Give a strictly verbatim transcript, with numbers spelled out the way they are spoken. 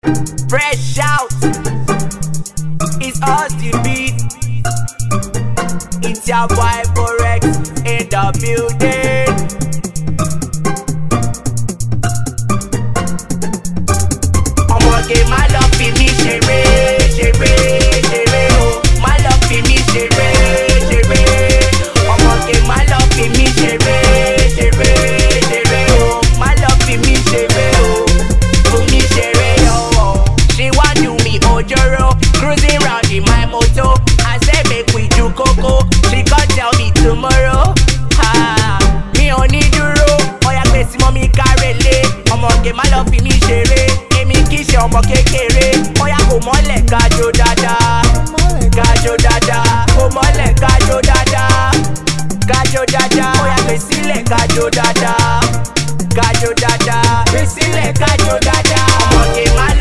Fresh out, it's us the beat. It's your boy Forex in the building. I'ma get my love for me, shere, shere, shere, oh. My love for me, shere, shere. I'ma get my love for me, shere, shere, shere, oh. My love for me, shere, oh. For me, shere, oh. She want do me ojoro, cruising round in my moto. I say make we do coco. She can't tell me tomorrow. Ha, me only duro. Oh yeah, gbèsè mọ́ mi kárẹ̀lé. I'ma get my love for me, shere. Kì í ṣe ọmọ kékeré, bóyá kò mọ́lẹ̀ kájó dáadáa, kájó dáadáa, kò mọ́lẹ̀ kájó dáadáa, kájó dáadáa, bóyá gbé sílẹ̀ kájó dáadáa, kájó dáadáa, gbé sílẹ̀ kájó dáadáa, ọmọ kì í má